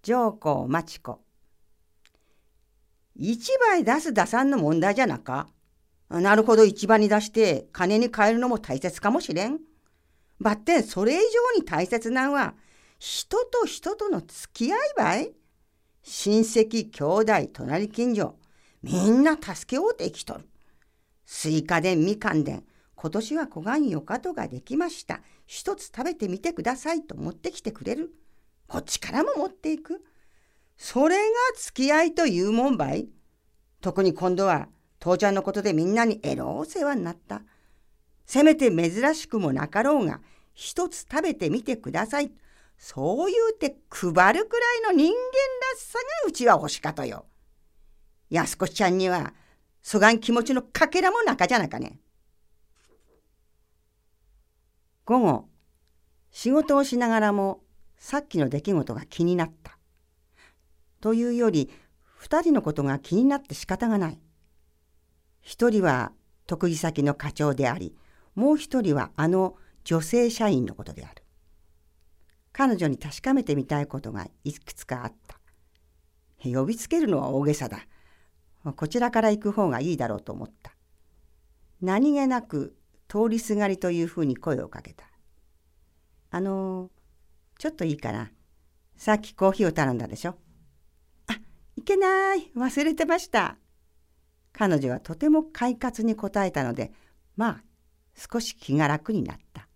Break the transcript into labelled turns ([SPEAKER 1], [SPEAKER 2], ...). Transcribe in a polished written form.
[SPEAKER 1] 上皇町子。市場へ出す出さんの問題じゃなか。なるほど、市場に出して金に換えるのも大切かもしれん。ばってんそれ以上に大切なんは人と人との付き合いばい。親戚兄弟隣近所みんな助け合うて生きとる。スイカでんみかんでん今年は小雁よかとができました。一つ食べてみてくださいと持ってきてくれる。こっちからも持っていく。それが付き合いというもんばい。特に今度は父ちゃんのことでみんなにえろお世話になった。せめて珍しくもなかろうが一つ食べてみてください。そう言うて配るくらいの人間らしさがうちは欲しかとよ。安子ちゃんにはそがん気持ちのかけらもなかじゃなかね。午後、仕事をしながらもさっきの出来事が気になった。というより、2人のことが気になって仕方がない。一人は得意先の課長であり、もう一人はあの女性社員のことである。彼女に確かめてみたいことがいくつかあった。呼びつけるのは大げさだ。こちらから行く方がいいだろうと思った。何気なく通りすがりというふうに声をかけた。ちょっといいかな。さっきコーヒーを頼んだでしょ。いけない。忘れてました。彼女はとても快活に答えたので、まあ少し気が楽になった。